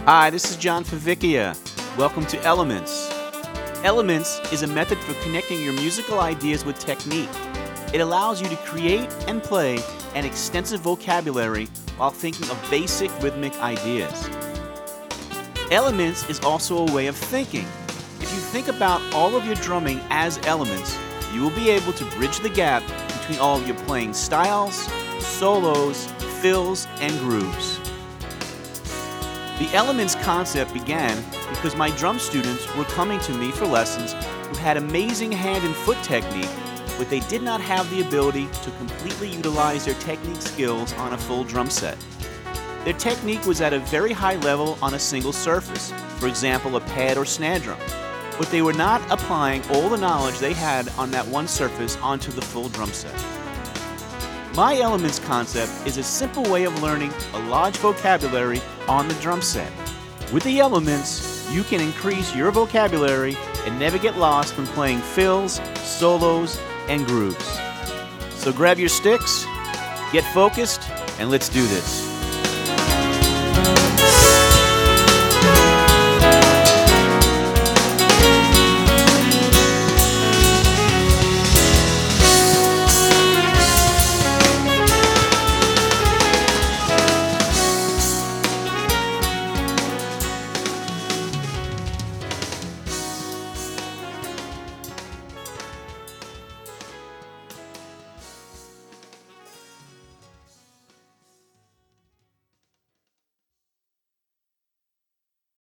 Hi, this is John Favicchia. Welcome to Elements. Elements is a method for connecting your musical ideas with technique. It allows you to create and play an extensive vocabulary while thinking of basic rhythmic ideas. Elements is also a way of thinking. If you think about all of your drumming as elements, you will be able to bridge the gap between all of your playing styles, solos, fills, and grooves. The Elements concept began because my drum students were coming to me for lessons who had amazing hand and foot technique, but they did not have the ability to completely utilize their technique skills on a full drum set. Their technique was at a very high level on a single surface, for example a pad or snare drum, but they were not applying all the knowledge they had on that one surface onto the full drum set. My Elements concept is a simple way of learning a large vocabulary on the drum set. With the Elements, you can increase your vocabulary and never get lost when playing fills, solos, and grooves. So grab your sticks, get focused, and let's do this.